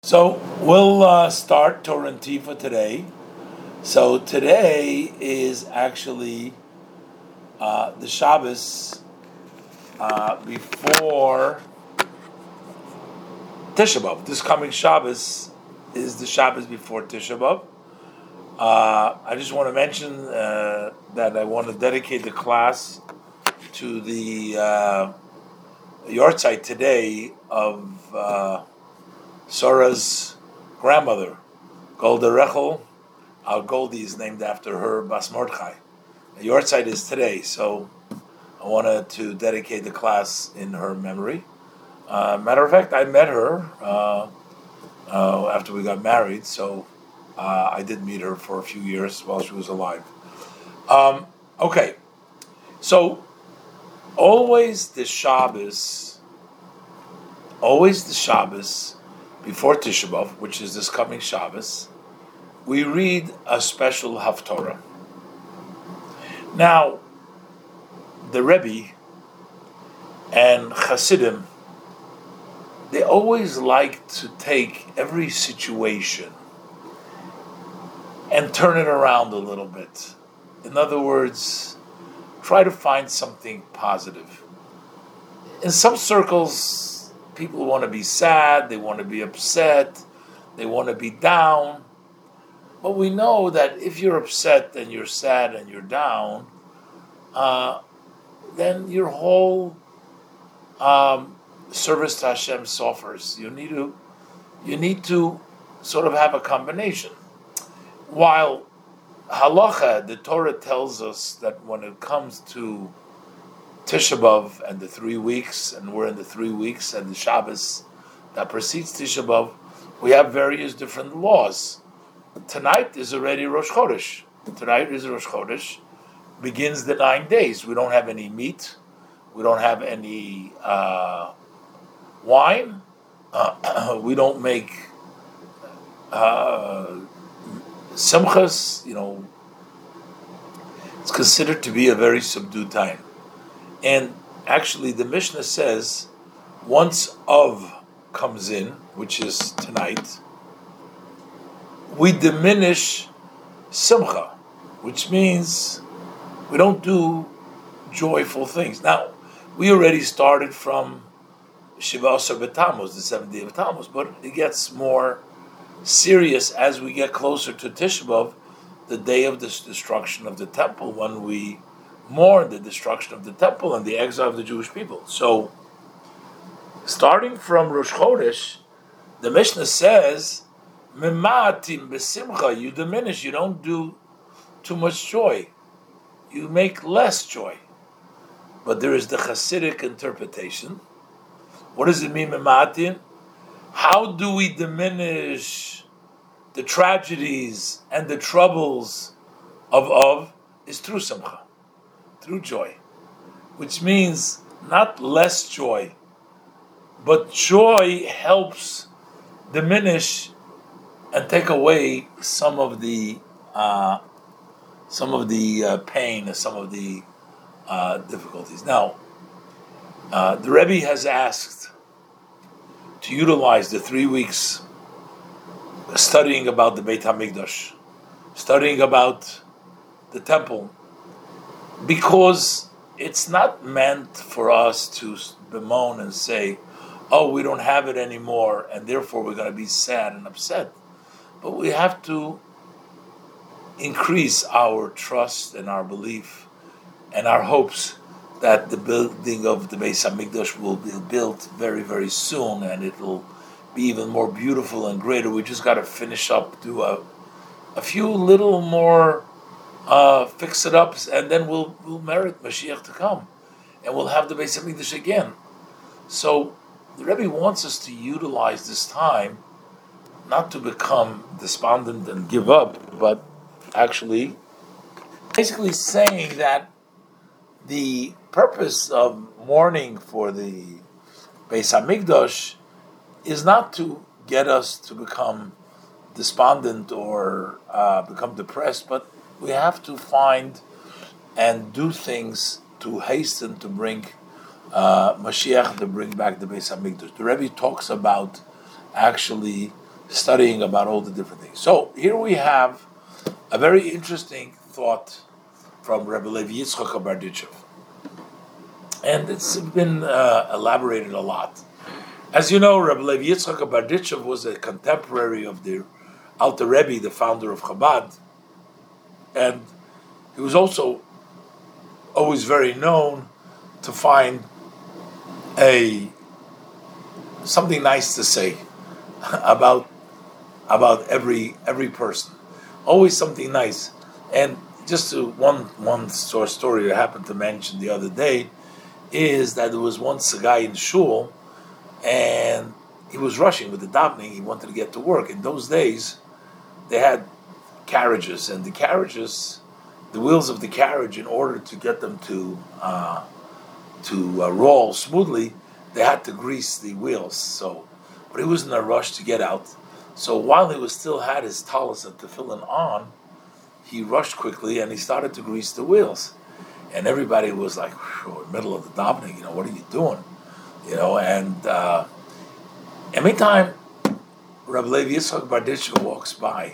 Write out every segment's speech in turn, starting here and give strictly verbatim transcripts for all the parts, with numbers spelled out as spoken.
So we'll uh, start Torah and Tifa today. So today is actually uh, the Shabbos uh, before Tisha B'av. This coming Shabbos is the Shabbos before Tisha B'av. Uh, I just want to mention uh, that I want to dedicate the class to the uh, yahrzeit today of uh, Sora's grandmother, Golda Rechel. Our Goldie is named after her Bas Mordechai. The yahrzeit is today, so I wanted to dedicate the class in her memory. Uh, matter of fact, I met her uh, uh, after we got married, so uh, I did meet her for a few years while she was alive. Um, okay, so always the Shabbos, always the Shabbos before Tisha B'av, which is this coming Shabbos, we read a special Haftorah. Now, the Rebbe and Hasidim, they always like to take every situation and turn it around a little bit. In other words, try to find something positive. In some circles, people want to be sad, they want to be upset, they want to be down. But we know that if you're upset and you're sad and you're down, uh, then your whole um, service to Hashem suffers. You need to, you need to sort of have a combination. While halacha, the Torah tells us that when it comes to Tisha B'av and the three weeks, and we're in the three weeks, and the Shabbos that precedes Tisha B'av, we have various different laws. Tonight is already Rosh Chodesh. Tonight is Rosh Chodesh. Begins the nine days. We don't have any meat. We don't have any uh, wine. Uh, we don't make uh, simchas. You know, it's considered to be a very subdued time. And actually, the Mishnah says once Av comes in, which is tonight, we diminish simcha, which means we don't do joyful things. Now, we already started from Shiva Asar B'Tammuz, the seventh day of Tammuz, but it gets more serious as we get closer to Tisha B'av, the day of the destruction of the temple, when we mourn the destruction of the temple and the exile of the Jewish people. So, starting from Rosh Chodesh, the Mishnah says, Mematim besimcha, you diminish, you don't do too much joy. You make less joy. But there is the Hasidic interpretation. What does it mean, mematim? How do we diminish the tragedies and the troubles of Av? Is through simcha, through joy. Which means not less joy, but joy helps diminish and take away some of the uh, some of the uh, pain and some of the uh, difficulties. Now, uh, the Rebbe has asked to utilize the three weeks studying about the Beit HaMikdash, studying about the temple, because it's not meant for us to bemoan and say, oh, we don't have it anymore, and therefore we're going to be sad and upset. But we have to increase our trust and our belief and our hopes that the building of the Beis HaMikdash will be built very, very soon, and it will be even more beautiful and greater. We just got to finish up, do a, a few little more uh, fix-it-ups, and then we'll, we'll merit Mashiach to come, and we'll have the Beis HaMikdash again. So the Rebbe wants us to utilize this time not to become despondent and give up, but actually basically saying that the purpose of mourning for the Beis HaMikdash is not to get us to become despondent or uh, become depressed, but we have to find and do things to hasten to bring uh, Mashiach, to bring back the Beis HaMikdash. The Rebbe talks about actually studying about all the different things. So here we have a very interesting thought from Rebbe Levi Yitzchak Berditchev, and it's been uh, elaborated a lot. As you know, Rebbe Levi Yitzchak Berditchev was a contemporary of the Alter Rebbe, the founder of Chabad, and he was also always very known to find a something nice to say about about every every person. Always something nice. And just to, one one sort of story I happened to mention the other day is that there was once a guy in shul, and he was rushing with the davening. He wanted to get to work. In those days, they had carriages, and the carriages, the wheels of the carriage, in order to get them to uh, to uh, roll smoothly, they had to grease the wheels. So, but he was in a rush to get out. So while he was still had his talis and tefillin on, he rushed quickly and he started to grease the wheels. And everybody was like, in the middle of the davening, you know, what are you doing? You know, and uh, every time Rabbi Levi Yitzchak Berditchev walks by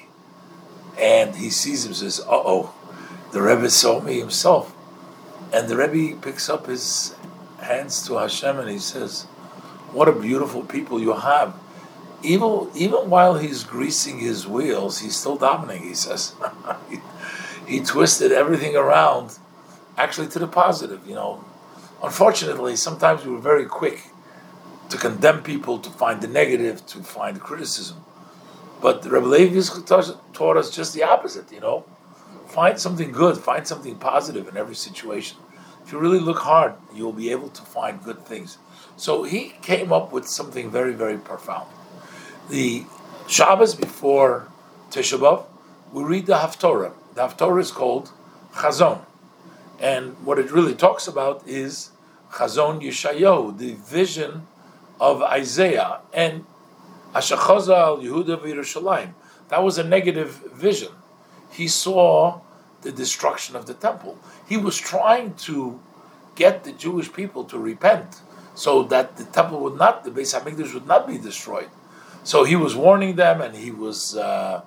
and he sees him, says, uh-oh, the Rebbe saw me himself. And the Rebbe picks up his hands to Hashem and he says, what a beautiful people you have. Even, even while he's greasing his wheels, he's still davening, he says. he, he twisted everything around, actually to the positive, you know. Unfortunately, sometimes we were very quick to condemn people, to find the negative, to find criticism. But Rebbe Levi taught us just the opposite, you know. Find something good, find something positive in every situation. If you really look hard, you'll be able to find good things. So he came up with something very, very profound. The Shabbos before Tisha B'Av, we read the Haftorah. The Haftorah is called Chazon. And what it really talks about is Chazon Yeshayahu, the vision of Isaiah. And Ashachaza al Yehuda v'Yerushalayim. That was a negative vision. He saw the destruction of the temple. He was trying to get the Jewish people to repent so that the temple would not, the Beis HaMikdash would not be destroyed. So he was warning them, and he was uh,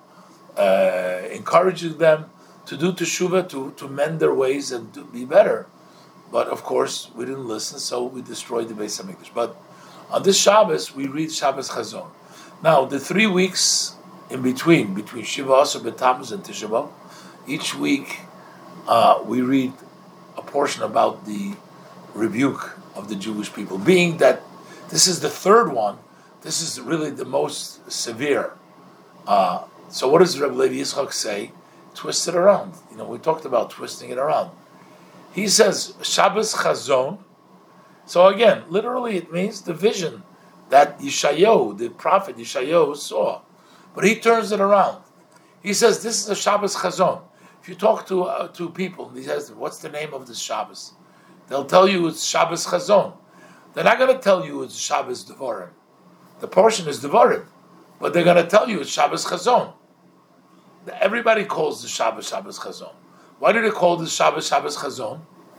uh, encouraging them to do teshuvah, to, to mend their ways and to be better. But of course, we didn't listen, so we destroyed the Beis HaMikdash. But on this Shabbos, we read Shabbos Chazon. Now, the three weeks in between, between Shiva Asar B'Tammuz and Tisha B'Av, each week uh, we read a portion about the rebuke of the Jewish people, being that this is the third one. This is really the most severe. Uh, so what does Rebbe Levi Yitzchak say? Twist it around. You know, we talked about twisting it around. He says, Shabbos Chazon. So again, literally it means the vision that Yeshayahu, the prophet Yeshayahu, saw. But he turns it around. He says, this is a Shabbos Chazon. If you talk to uh, to people, he says, what's the name of this Shabbos? They'll tell you it's Shabbos Chazon. They're not going to tell you it's Shabbos Devarim. The portion is Devarim, but they're going to tell you it's Shabbos Chazon. Everybody calls the Shabbos Shabbos Chazon. Why do they call this Shabbos Shabbos Chazon?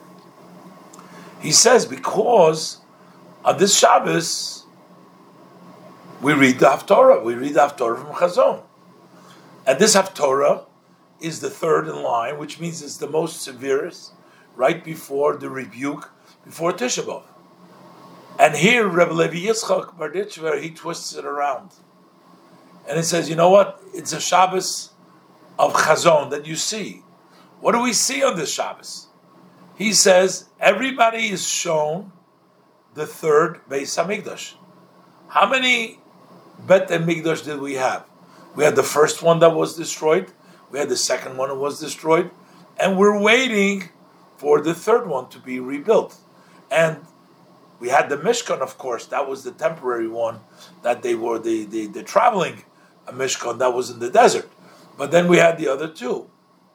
He says because on this Shabbos we read the Haftorah. We read the Haftorah from Chazon, and this Haftorah is the third in line, which means it's the most severest, right before the rebuke, before Tisha B'Av. And here, Rebbe Levi Yitzchak Berditchev, he twists it around. And it says, you know what? It's a Shabbos of Chazon that you see. What do we see on this Shabbos? He says, everybody is shown the third Beis HaMikdash. How many Bet HaMikdash did we have? We had the first one that was destroyed. We had the second one that was destroyed. And we're waiting for the third one to be rebuilt. And we had the Mishkan, of course. That was the temporary one that they were, the, the, the traveling Mishkan that was in the desert. But then we had the other two.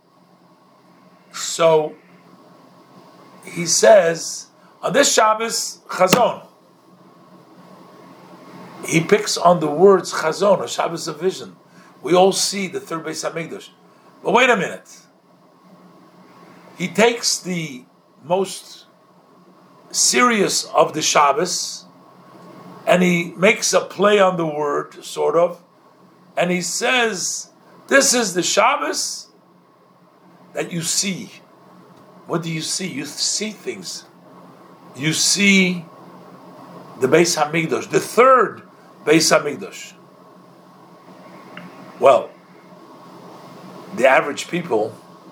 So he says, on this Shabbos, Chazon. He picks on the words Chazon, or Shabbos of vision. We all see the third Beis HaMikdash. But wait a minute. He takes the most serious of the Shabbos, and he makes a play on the word, sort of, And he says, this is the Shabbos that you see. What do you see? You see things. You see the Beis Hamikdash, the third Beis Hamikdash. Well, the average people,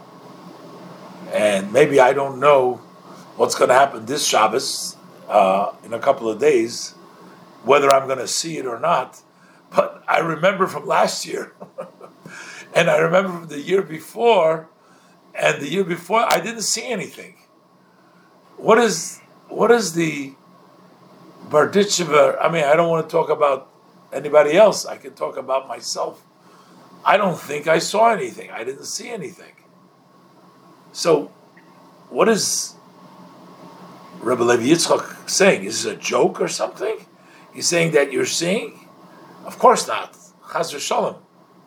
and maybe I don't know what's going to happen this Shabbos uh, in a couple of days, whether I'm going to see it or not, but I remember from last year, and I remember from the year before, and the year before, I didn't see anything. What is what is the Berditchever? I mean, I don't want to talk about anybody else. I can talk about myself. I don't think I saw anything. I didn't see anything. So, what is Rebbe Levi Yitzchak saying? Is this a joke or something? He's saying that you're seeing? Of course not. Chas v'shalom.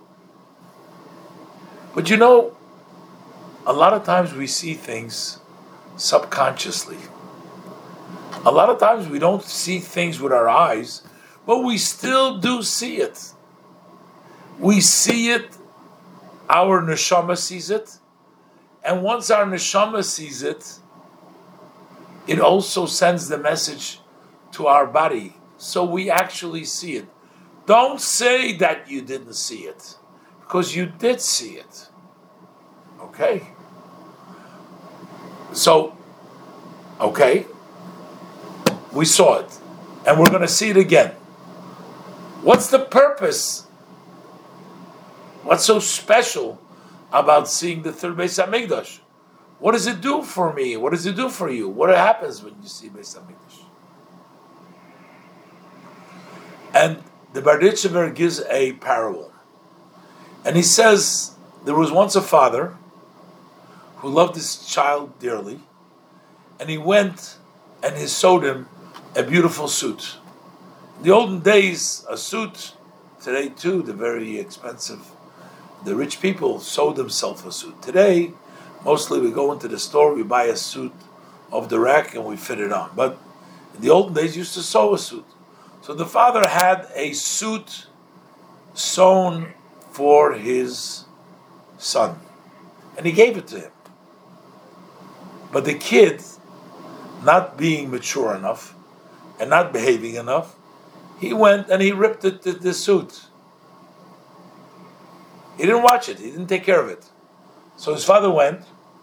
But you know, a lot of times we see things subconsciously. A lot of times we don't see things with our eyes, but we still do see it. We see it, our neshama sees it, and once our neshama sees it, it also sends the message to our body, so we actually see it. Don't say that you didn't see it, because you did see it. Okay? So, okay, we saw it, and we're going to see it again. What's the purpose? What's so special about seeing the third Beis Hamikdash? What does it do for me? What does it do for you? What happens when you see Beis Hamikdash? And the Berditchever gives a parable. And he says, there was once a father who loved his child dearly, and he went and he sewed him a beautiful suit. In the olden days, a suit, today too, the very expensive, the rich people sewed themselves a suit. Today, mostly we go into the store, we buy a suit off the rack and we fit it on. But in the olden days, you used to sew a suit. So the father had a suit sewn for his son, and he gave it to him. But the kid, not being mature enough and not behaving enough, he went and he ripped it, the, the suit. He didn't watch it. He didn't take care of it. So his father went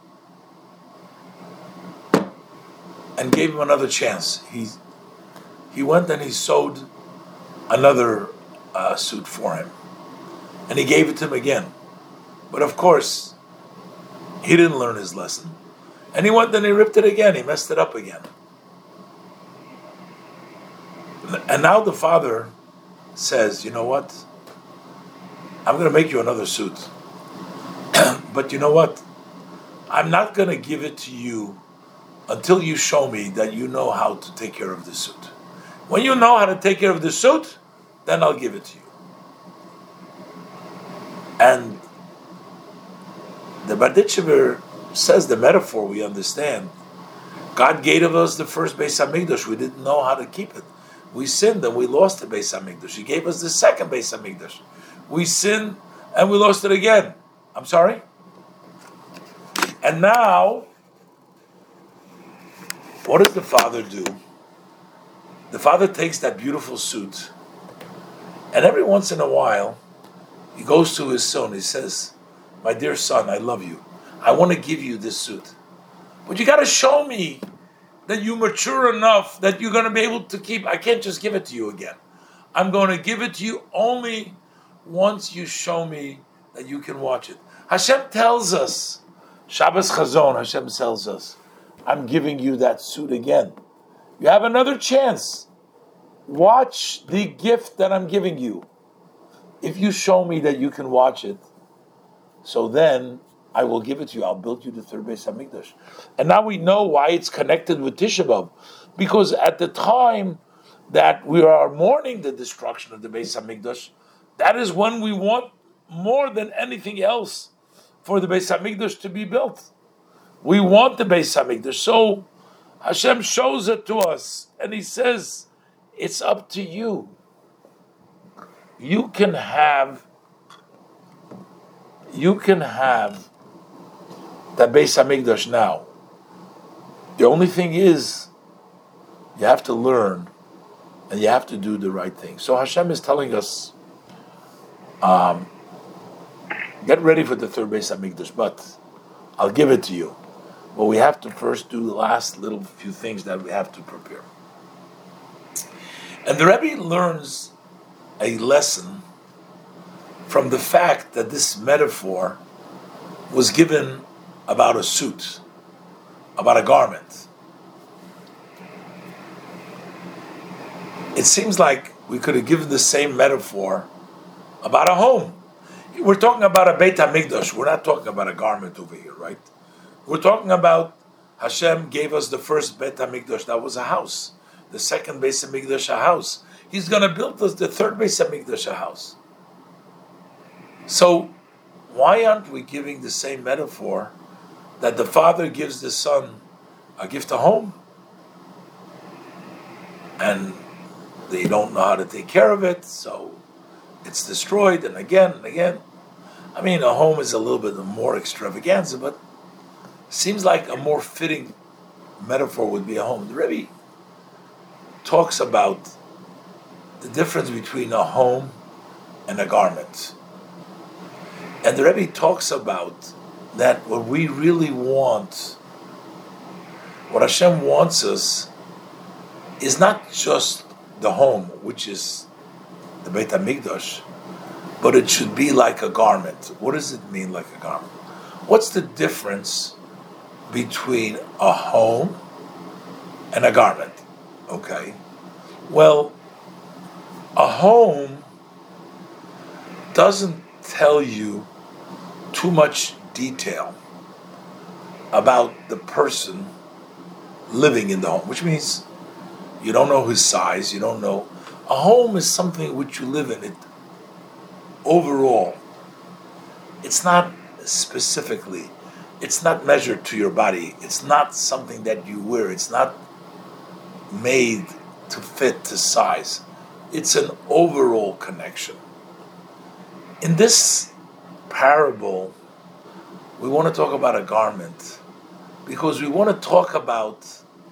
and gave him another chance. He he went and he sewed another uh, suit for him, and he gave it to him again. But of course, he didn't learn his lesson, and he went and he ripped it again. He messed it up again. And now the father says, "You know what? I'm going to make you another suit. But you know what? I'm not going to give it to you until you show me that you know how to take care of the suit. When you know how to take care of the suit, then I'll give it to you." And the Berditchever says the metaphor we understand. God gave us the first Beis Hamikdash. We didn't know how to keep it. We sinned and we lost the Beis Hamikdash. He gave us the second Beis Hamikdash. We sinned and we lost it again. I'm sorry? And now, what does the father do? The father takes that beautiful suit, and every once in a while, he goes to his son. He says, "My dear son, I love you. I want to give you this suit. But you got to show me that you're mature enough that you're going to be able to keep. I can't just give it to you again. I'm going to give it to you only once you show me that you can watch it." Hashem tells us, Shabbos Chazon, Hashem tells us, I'm giving you that suit again. You have another chance. Watch the gift that I'm giving you. If you show me that you can watch it, so then I will give it to you. I'll build you the third Beis Hamikdash. And now we know why it's connected with Tisha B'Av. Because at the time that we are mourning the destruction of the Beis Hamikdash, that is when we want more than anything else for the Beis Hamikdash to be built. We want the Beis Hamikdash. So Hashem shows it to us, and He says, it's up to you. You can have you can have that Beis Hamikdash now. The only thing is, you have to learn, and you have to do the right thing. So Hashem is telling us, um, get ready for the third Beis Hamikdash, but I'll give it to you. But we have to first do the last little few things that we have to prepare. And the Rebbe learns a lesson from the fact that this metaphor was given about a suit, about a garment. It seems like we could have given the same metaphor about a home. We're talking about a Beit HaMikdash. We're not talking about a garment over here, right? We're talking about Hashem gave us the first Beit HaMikdash. That was a house. The second Beit HaMikdash, a house. He's going to build us the third Beit HaMikdash, a house. So, why aren't we giving the same metaphor that the father gives the son a gift, a home, and they don't know how to take care of it, so it's destroyed, and again and again. I mean, a home is a little bit more extravaganza, but seems like a more fitting metaphor would be a home. The Rebbe talks about the difference between a home and a garment. And the Rebbe talks about that what we really want, what Hashem wants us, is not just the home, which is the Beit HaMikdash, but it should be like a garment. What does it mean, like a garment? What's the difference between a home and a garment? Okay. Well, a home doesn't tell you too much detail about the person living in the home, which means you don't know his size, you don't know. A home is something which you live in. It overall, it's not specifically, it's not measured to your body. It's not something that you wear. It's not made to fit to size. It's an overall connection. In this parable, we want to talk about a garment because we want to talk about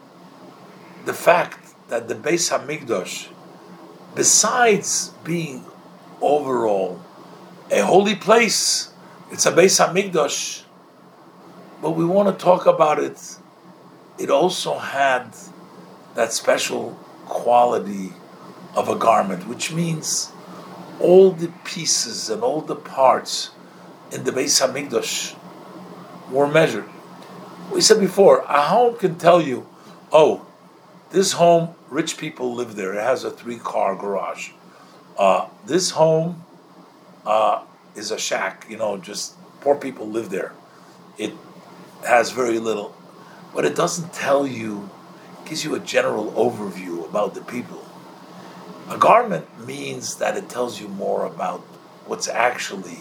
the fact that the Beis HaMikdash, besides being overall a holy place, it's a Beis HaMikdash, but we want to talk about it, it also had that special quality of a garment, which means all the pieces and all the parts in the Beis HaMikdash were measured. We said before, a home can tell you, oh, this home, rich people live there. It has a three-car garage. Uh, this home uh, is a shack. You know, just poor people live there. It has very little, but it doesn't tell you. It gives you a general overview about the people. A garment means that it tells you more about what's actually.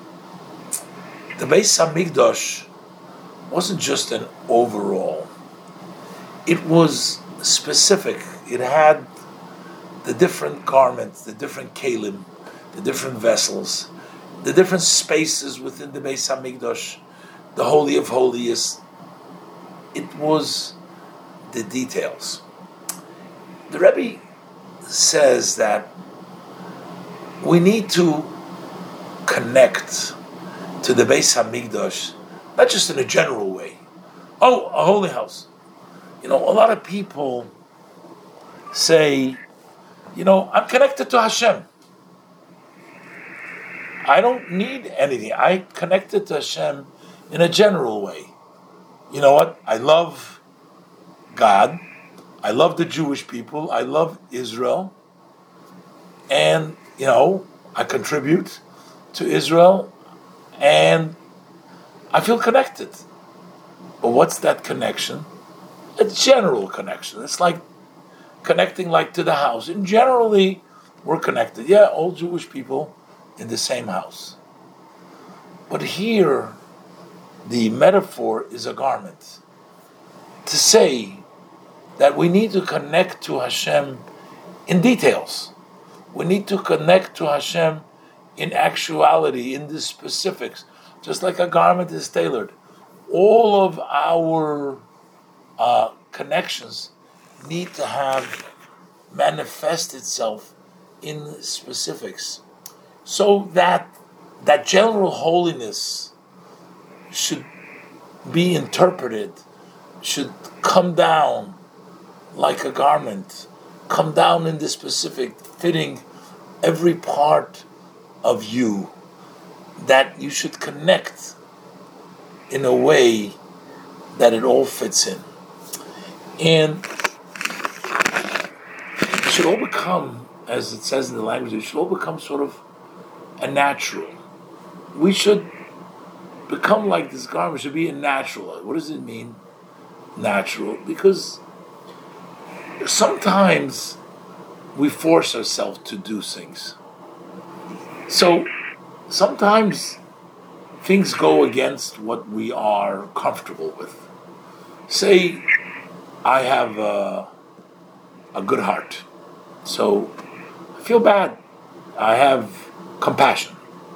The Beis HaMikdash wasn't just an overall. It was specific. It had the different garments, the different kalim, the different vessels, the different spaces within the Beis HaMikdash, the Holy of Holiest. It was the details. The Rebbe says that we need to connect to the Beis HaMikdash, not just in a general way. Oh, a holy house. You know, a lot of people say, you know, I'm connected to Hashem. I don't need anything. I connected to Hashem in a general way. You know what? I love God. I love the Jewish people. I love Israel. And, you know, I contribute to Israel. And I feel connected. But what's that connection? A general connection. It's like connecting like to the house. And generally, we're connected. Yeah, all Jewish people in the same house. But here, the metaphor is a garment. To say that we need to connect to Hashem in details. We need to connect to Hashem in actuality, in the specifics, just like a garment is tailored, all of our uh, connections need to have manifest itself in specifics, so that that general holiness should be interpreted, should come down like a garment, come down in the specific, fitting every part of you, that you should connect in a way that it all fits in. And it should all become, as it says in the language, it should all become sort of a natural. We should become like this garment, should be a natural. What does it mean, natural? Because sometimes we force ourselves to do things. So sometimes things go against what we are comfortable with. Say I have a, a good heart, so I feel bad. I have compassion.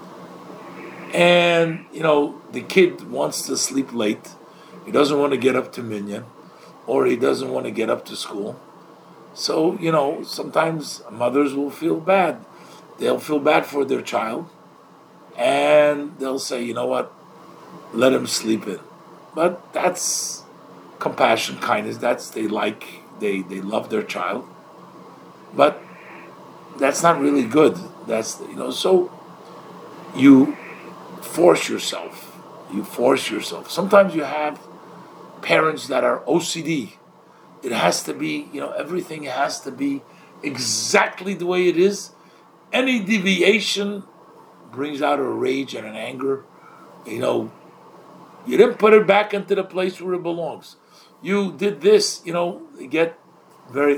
And, you know, the kid wants to sleep late. He doesn't want to get up to minyan, or he doesn't want to get up to school. So, you know, sometimes mothers will feel bad. They'll feel bad for their child, and they'll say, you know what, let him sleep in. But that's compassion, kindness. That's, they like, they, they love their child. But that's not really good. That's, you know, so you force yourself. You force yourself. Sometimes you have parents that are O C D. It has to be, you know, everything has to be exactly the way it is. Any deviation brings out a rage and an anger. You know, you didn't put it back into the place where it belongs. You did this, you know, you get very...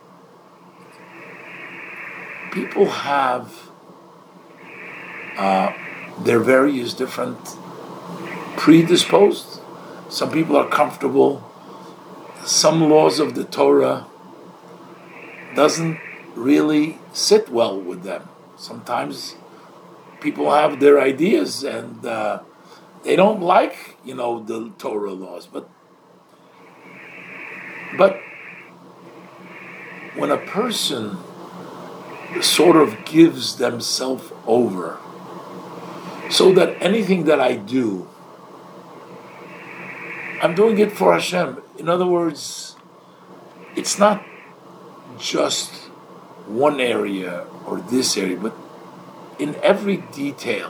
People have uh, their various different predisposed. Some people are comfortable. Some laws of the Torah doesn't really sit well with them. Sometimes people have their ideas and uh, they don't like, you know, the Torah laws. But but when a person sort of gives themselves over, so that anything that I do, I'm doing it for Hashem. In other words, it's not just one area or this area, but in every detail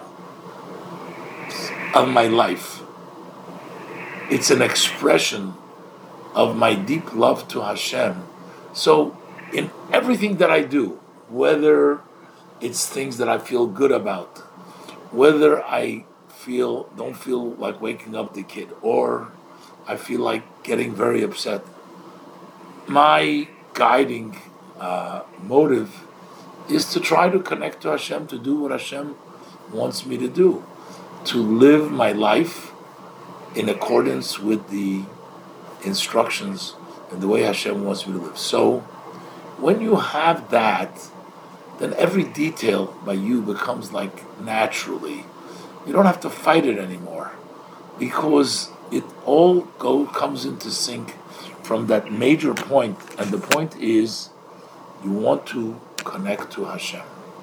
of my life, it's an expression of my deep love to Hashem. So in everything that I do, whether it's things that I feel good about, whether I feel don't feel like waking up the kid, or I feel like getting very upset, my guiding uh, motive is to try to connect to Hashem, to do what Hashem wants me to do, to live my life in accordance with the instructions and the way Hashem wants me to live. So when you have that, then every detail by you becomes like naturally. You don't have to fight it anymore, because it all go comes into sync from that major point, and the point is you want to connect to Hashem.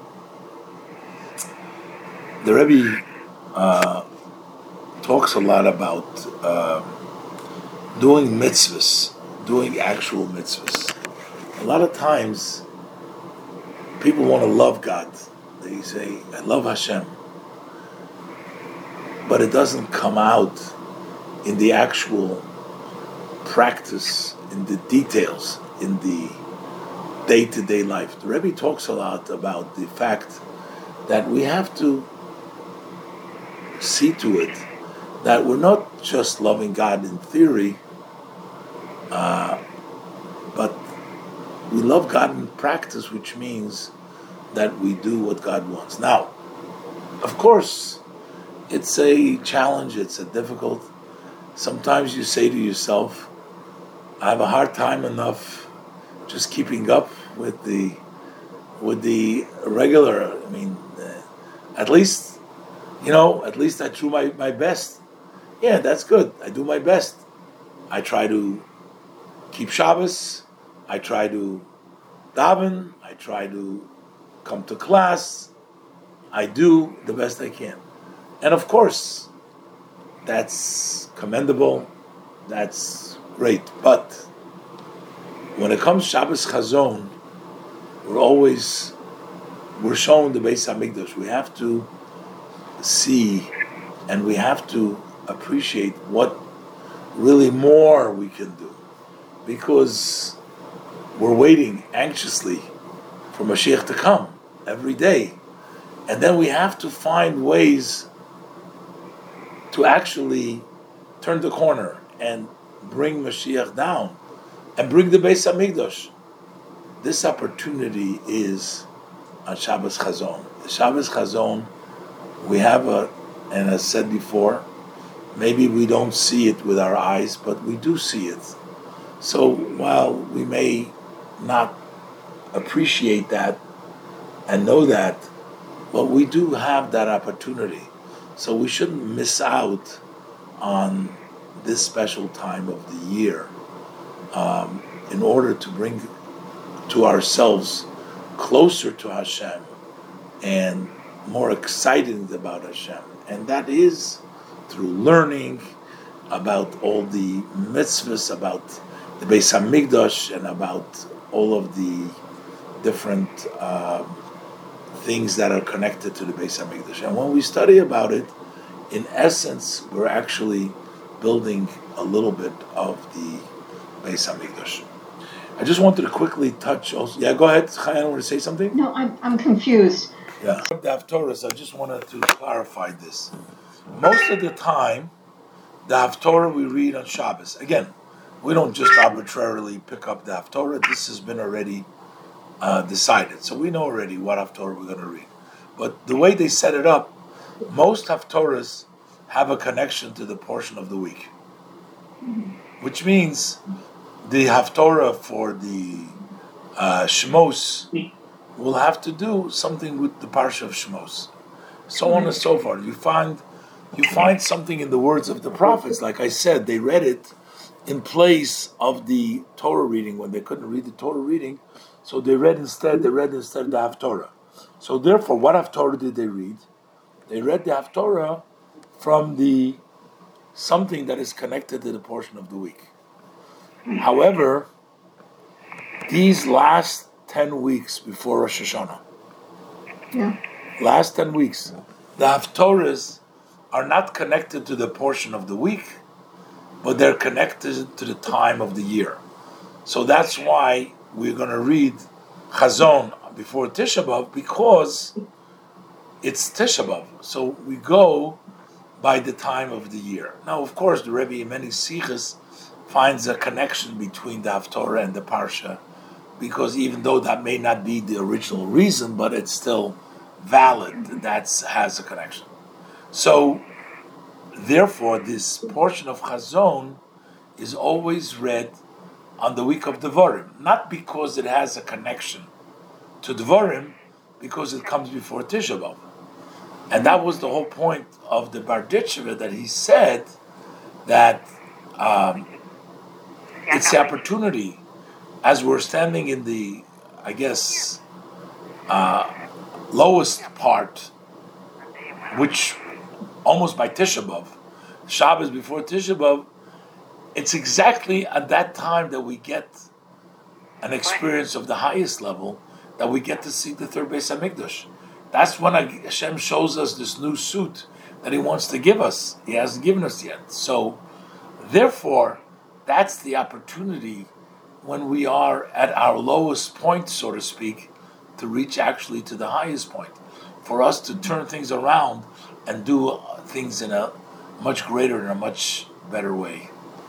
The Rebbe uh, talks a lot about uh, doing mitzvahs, doing actual mitzvahs. A lot of times, people want to love God. They say, I love Hashem. But it doesn't come out in the actual practice, in the details, in the day-to-day life. The Rebbe talks a lot about the fact that we have to see to it that we're not just loving God in theory, uh, but we love God in practice, which means that we do what God wants. Now, of course, it's a challenge, it's a difficult. Sometimes you say to yourself, I have a hard time enough just keeping up with the with the regular, I mean, uh, At least, you know, at least I do my, my best. Yeah, that's good. I do my best. I try to keep Shabbos. I try to daven. I try to come to class. I do the best I can. And of course, that's commendable. That's great. But when it comes Shabbos Chazon, we're always, we're shown the Beis HaMikdash. We have to see and we have to appreciate what really more we can do. Because we're waiting anxiously for Mashiach to come every day. And then we have to find ways to actually turn the corner and bring Mashiach down and bring the Beis HaMikdash. This opportunity is on Shabbos Chazon. The Shabbos Chazon, we have a, and as said before, maybe we don't see it with our eyes, but we do see it. So while we may not appreciate that and know that, but we do have that opportunity. So we shouldn't miss out on this special time of the year um, in order to bring to ourselves closer to Hashem and more excited about Hashem. And that is through learning about all the mitzvahs, about the Beis HaMikdash, and about all of the different uh, things that are connected to the Beis HaMikdash. And when we study about it, in essence, we're actually building a little bit of the Beis HaMikdash. I just wanted to quickly touch also. Yeah, go ahead. Chayan, want to say something? No, I'm I'm confused. Yeah. The Haftorahs, I just wanted to clarify this. Most of the time, the Haftorah we read on Shabbos. Again, we don't just arbitrarily pick up the Haftorah. This has been already uh, decided. So we know already what Haftorah we're going to read. But the way they set it up, most Haftorahs have a connection to the portion of the week. Which means the Haftorah for the uh, Shemos will have to do something with the Parsha of Shemos. So on and so forth. You find you find something in the words of the prophets. Like I said, they read it in place of the Torah reading when they couldn't read the Torah reading. So they read instead, they read instead the Haftorah. So therefore, what Haftorah did they read? They read the Haftorah from the something that is connected to the portion of the week. However, these last ten weeks before Rosh Hashanah, Yeah. last ten weeks, the Haftorahs are not connected to the portion of the week, but they're connected to the time of the year. So that's why we're going to read Chazon before Tisha B'Av, because it's Tisha B'Av. So we go by the time of the year. Now, of course, the Rebbe in many Sichos finds a connection between the Haftorah and the Parsha, because even though that may not be the original reason, but it's still valid, that has a connection. So, therefore, this portion of Chazon is always read on the week of Devarim, not because it has a connection to Devarim, because it comes before Tisha B'Av. And that was the whole point of the Barditchever, that he said that um, it's the opportunity, as we're standing in the, I guess, uh, lowest part, which almost by Tisha B'Av, Shabbos before Tisha B'Av, it's exactly at that time that we get an experience of the highest level, that we get to see the third Beis HaMikdash. That's when Hashem shows us this new suit that He wants to give us. He hasn't given us yet. So, therefore, that's the opportunity when we are at our lowest point, so to speak, to reach actually to the highest point. For us to turn things around and do things in a much greater and a much better way.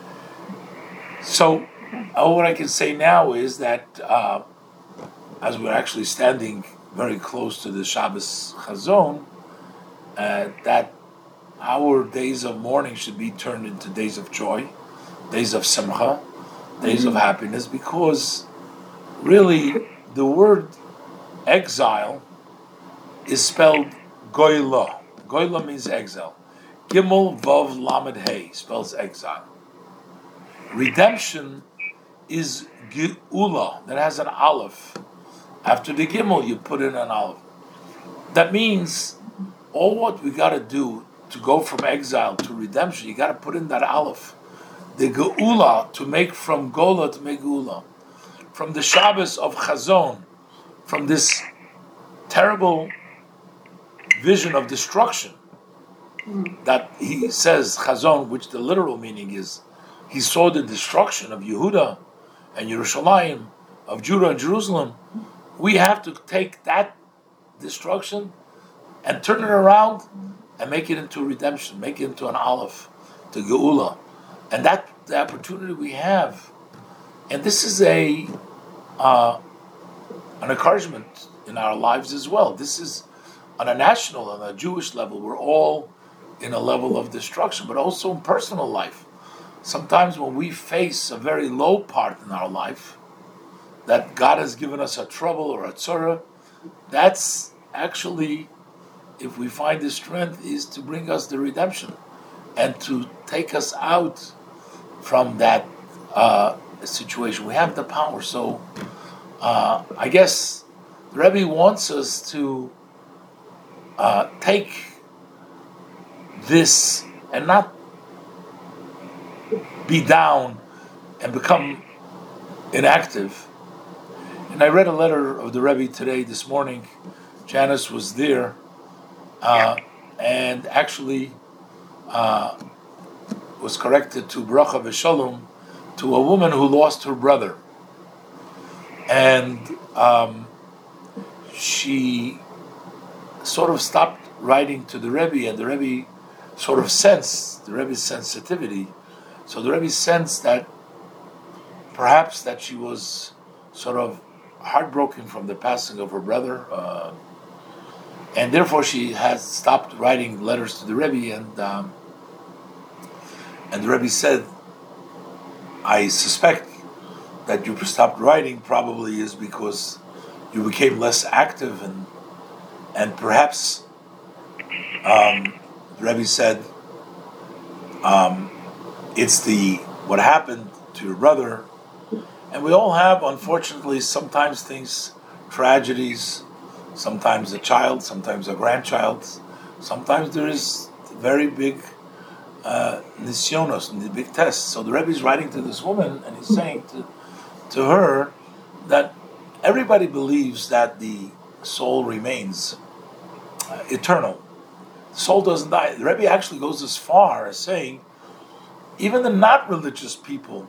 So, uh, what I can say now is that uh, as we're actually standing very close to the Shabbos Chazon, uh, that our days of mourning should be turned into days of joy, days of simcha, days mm-hmm. of happiness, because really the word exile is spelled Goyla. Goyla means exile. Gimel Vav Lamed Hey spells exile. Redemption is Geula, that has an aleph. After the Gimel, you put in an aleph. That means all what we got to do to go from exile to redemption, you got to put in that aleph. The Geula, to make from Gola to make Geula. From the Shabbos of Chazon, from this terrible vision of destruction that he says, Chazon, which the literal meaning is, he saw the destruction of Yehuda and Yerushalayim, of Judah and Jerusalem. We have to take that destruction and turn it around and make it into redemption, make it into an aleph, to Geula. And that's the opportunity we have. And this is a uh, an encouragement in our lives as well. This is on a national, on a Jewish level. We're all in a level of destruction, but also in personal life. Sometimes when we face a very low part in our life, that God has given us a trouble or a tzorah, that's actually, if we find the strength, is to bring us the redemption and to take us out from that uh, situation. We have the power. So uh, I guess the Rebbe wants us to uh, take this and not be down and become inactive. And I read a letter of the Rebbe today, this morning. Janice was there, uh, and actually uh, was corrected to bracha v'shalom to a woman who lost her brother. And um, she sort of stopped writing to the Rebbe, and the Rebbe sort of sensed the Rebbe's sensitivity. So the Rebbe sensed that perhaps that she was sort of heartbroken from the passing of her brother, uh, and therefore she has stopped writing letters to the Rebbe. And um, and the Rebbe said, "I suspect that you stopped writing probably is because you became less active, and and perhaps." Um, the Rebbe said, um, "It's the what happened to your brother." And we all have, unfortunately, sometimes things, tragedies, sometimes a child, sometimes a grandchild, sometimes there is very big uh, nisyonos, big tests. So the Rebbe is writing to this woman, and he's saying to, to her that everybody believes that the soul remains uh, eternal. The soul doesn't die. The Rebbe actually goes as far as saying, even the not religious people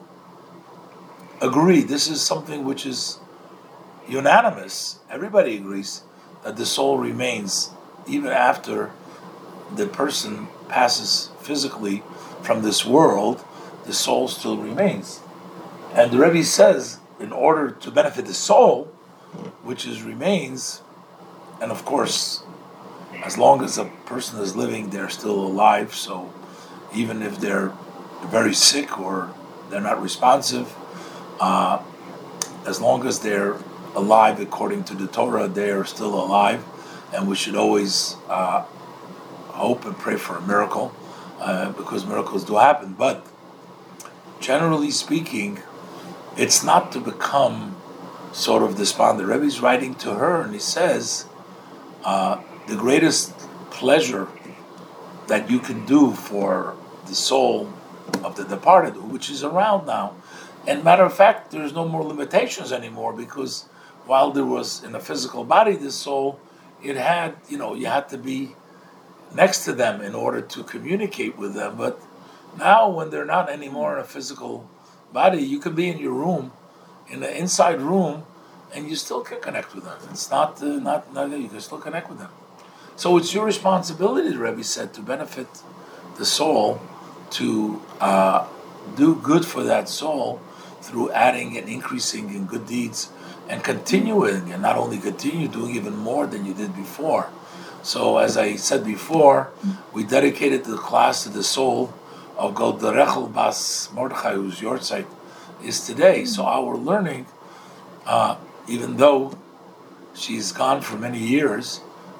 agree, this is something which is unanimous. Everybody agrees that the soul remains even after the person passes physically from this world. The soul still remains. And the Rebbe says, in order to benefit the soul, which is remains, and of course, as long as a person is living, they're still alive. So even if they're very sick or they're not responsive, Uh, as long as they're alive according to the Torah, they are still alive, and we should always uh, hope and pray for a miracle, uh, because miracles do happen. But generally speaking, it's not to become sort of despondent. The Rebbe is writing to her, and he says, uh, the greatest pleasure that you can do for the soul of the departed, which is around now. And matter of fact, there's no more limitations anymore, because while there was in a physical body, this soul, it had, you know, you had to be next to them in order to communicate with them. But now when they're not anymore in a physical body, you can be in your room, in the inside room, and you still can connect with them. It's not, uh, not, not, you can still connect with them. So it's your responsibility, the Rebbe said, to benefit the soul, to uh, do good for that soul, through adding and increasing in good deeds and continuing, and not only continue doing even more than you did before. So as I said before, we dedicated the class to the soul of Golda Rechel Bas Mordechai, whose yortzeit is today. So our learning, uh, even though she's gone for many years,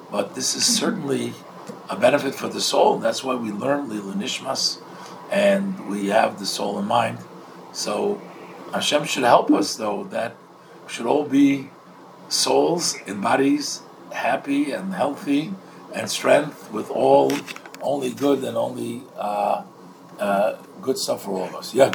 but this is certainly a benefit for the soul. That's why we learn Lila Nishmas, and we have the soul in mind. So Hashem should help us, though, that we should all be souls in bodies, happy and healthy, and strength with all only good and only uh, uh, good stuff for all of us. Yeah.